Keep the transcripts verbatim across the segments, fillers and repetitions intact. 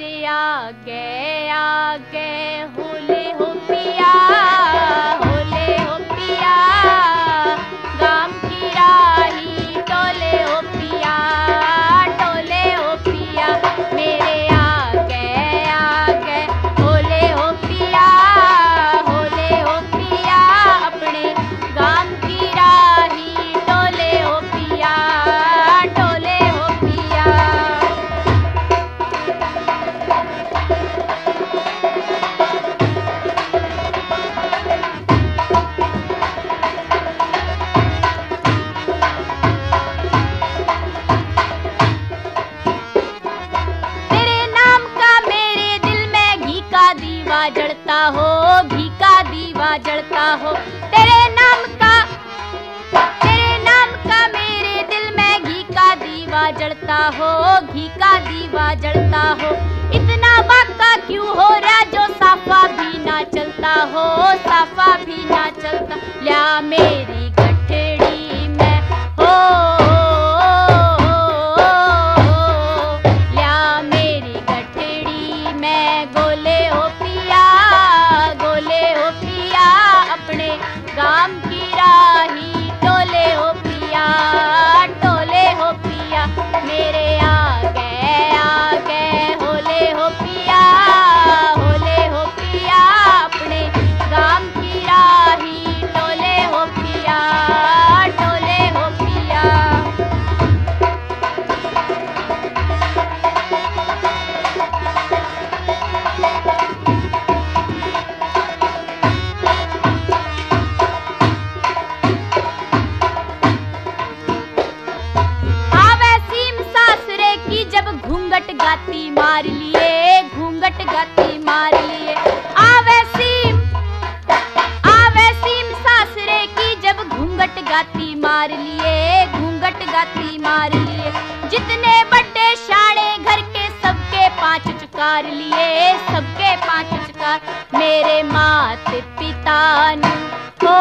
मेरे आगे आगे होले हो पिया, होले हो पिया, गाम की राही टोले हो पिया, टोले हो पिया। मेरे आगे आगे होले हो पिया, होले हो पिया, अपने गाम की राही टोले हो पिया, टोले हो पिया। दीवा जलता हो, घी का दीवा जलता हो, तेरे नाम का, तेरे नाम का मेरे दिल में घी का दीवा जलता हो, घी का दीवा जलता हो। इतना बाका क्यों हो रहा जो साफा भी ना चलता हो, साफा भी ना चलता। ल्या मेरी गठड़ी में हो, ल्या मेरी गठड़ी में गोले हो पिया, गोले हो पिया, अपने गाम की राही टोले हो पिया, टोले हो पिया। मेरे आगे आगे होले हो पिया, होले हो पिया, अपने गाम की राही टोले हो पिया, टोले हो पिया। जब घूंघट गाती मार लिए, घूंघट गाती मार लिए, आवे सीम, आवे सीम सासरे की जब घूंघट गाती मार लिए, घूंघट गाती मार लिए। जितने बड़े शाणे घर के सबके पांच चुकार लिए, सबके पांच चुकार। मेरे माते पिता नु हो,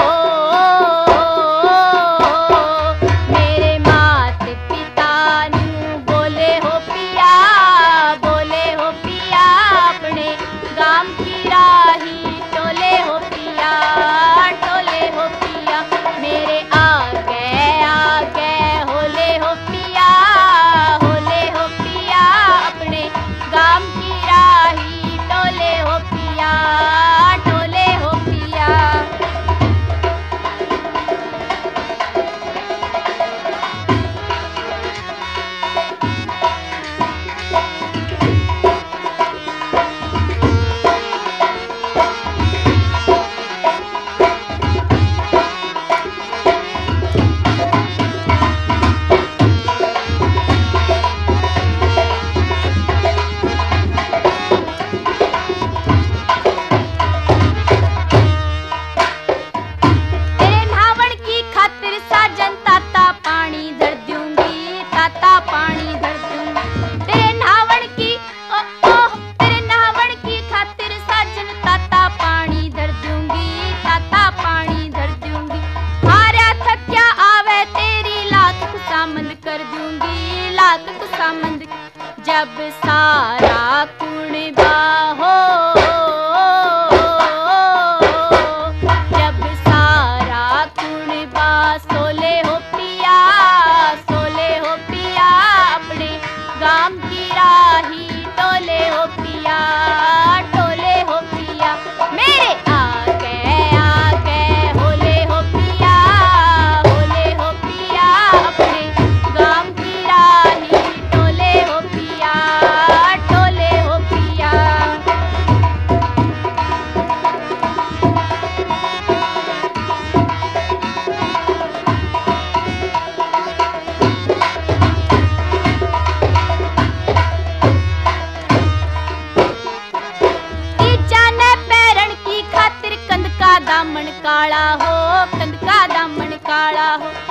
जब सारा कुणबा हो, जब सारा कुणबा सोले हो पिया, सोले हो पिया, अपने गाम की राही टोले हो पिया, टोले हो पिया। मेरे आगे आगे होले हो पिया, होले हो पिया, अपने गाम की राही टोले हो पिया, टोले हो पिया। दामन काला हो, कंद का दामन काला हो,